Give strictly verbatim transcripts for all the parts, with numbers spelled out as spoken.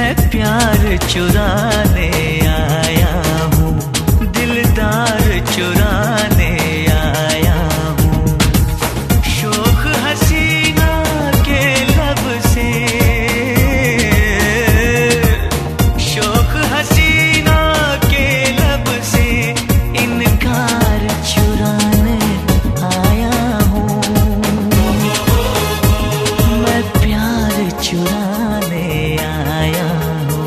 मैं प्यार चुराने आया हूँ, दिलदार चुराने आया हूँ। शोख हसीना के लब से, शोख हसीना के लब से इनकार चुराने आया हूँ। मैं प्यार चुराने आया हूँ।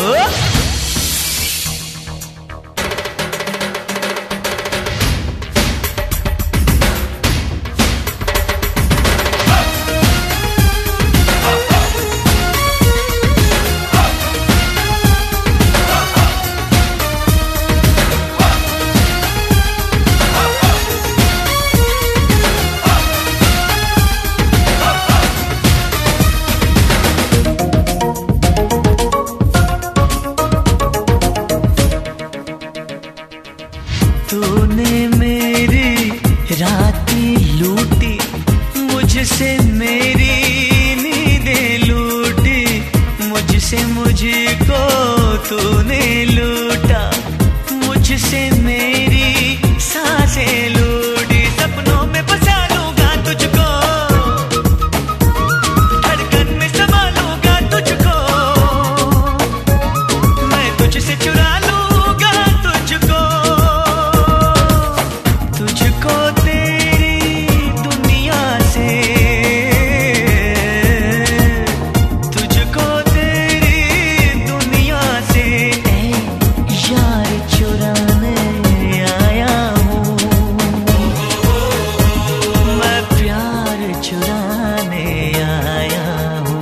तूने मेरी रातें लूटी, मुझसे मेरी नींदें लूटी, मुझसे मुझको तूने लूटा, मुझसे मेरी सांसें लूटी। सपनों में बसा लूंगा तुझको, धड़कन में समा लूंगा तुझको, मैं तुझसे चुरा लूंगा तुझको, तुझको तेरी दुनिया से, तुझको तेरी दुनिया से ऐ यार चुराने आया हूँ। मैं प्यार चुराने आया हूँ।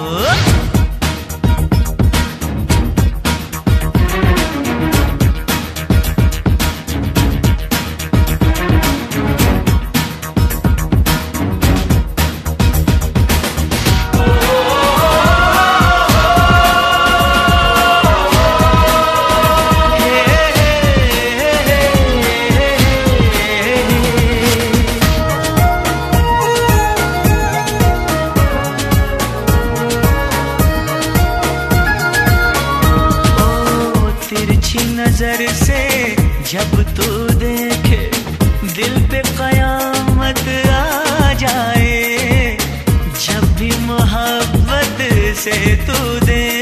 तिरछी नजर से जब तू देखे, दिल पे कयामत आ जाए। जब भी मोहब्बत से तू दे